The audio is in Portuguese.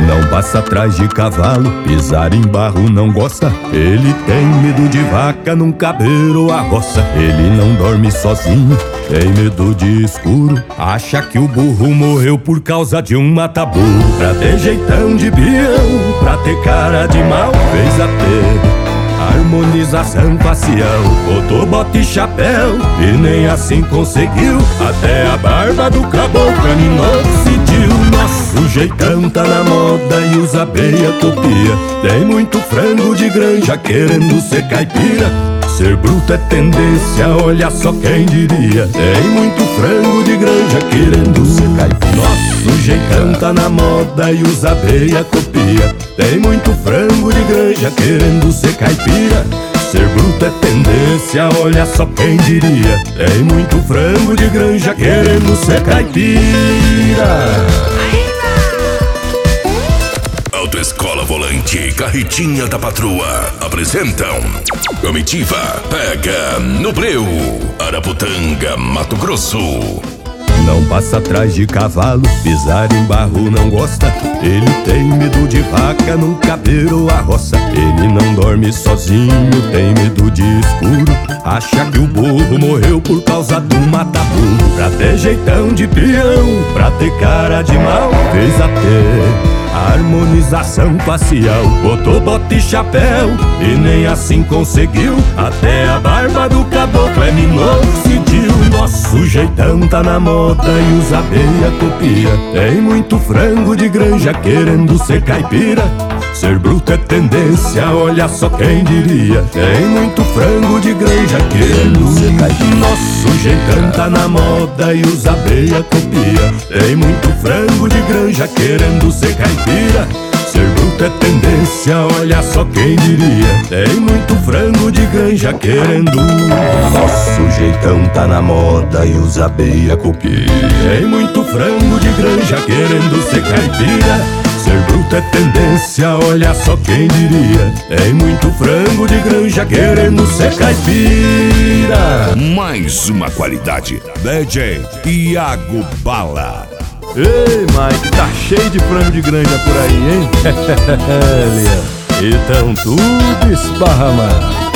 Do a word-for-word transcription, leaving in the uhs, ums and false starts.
Não passa atrás de cavalo, pisar em barro não gosta. Ele tem medo de vaca, nunca beirou a roça. Ele não dorme sozinho, tem medo de escuro. Acha que o burro morreu por causa de um mata-burro. Pra ter jeitão de peão, pra ter cara de mal, fez até harmonização facial. Botou bota e chapéu e nem assim conseguiu. Até a barba do caboclo minoxidil. Nosso jeitão tá na moda e usa beia copia. Tem muito frango de granja querendo ser caipira. Ser bruto é tendência, olha só quem diria. Tem muito frango de granja querendo ser caipira. Nosso jeitão tá na moda e usa beia copia. Tem muito frango de granja querendo ser caipira. Ser bruto é tendência, olha só quem diria. Tem muito frango de granja querendo ser caipira. Autoescola Volante e Carretinha da Patroa apresentam Comitiva Pega no Breu, Araputanga, Mato Grosso. Não passa atrás de cavalo, pisar em barro não gosta. Ele tem medo de vaca, nunca beirou a roça. Ele não dorme sozinho, tem medo de escuro. Acha que o burro morreu por causa do mata-burro. Pra ter jeitão de peão, pra ter cara de mal, fez até harmonização facial. Botou bota e chapéu e nem assim conseguiu. Até a barba do caboclo é minoxidil. Nosso jeitão tá na moda e usa beia copia. Tem muito frango de granja querendo ser caipira. Ser bruto é tendência, olha só quem diria. Tem muito frango de granja querendo ser caipira. Nosso jeitão tá na moda e usa beia copia. Tem muito frango de granja querendo ser caipira. Ser bruto é tendência, olha só quem diria. Tem muito frango de granja querendo. Nosso jeitão tá na moda e usa beia copia. Tem muito frango de granja querendo ser caipira. Ser bruto é tendência, olha só quem diria. Tem muito frango de granja querendo ser caipira. Mais uma qualidade, D J Iago Bala. Ei, Mike, tá cheio de frango de granja por aí, hein? Então tudo esparramado.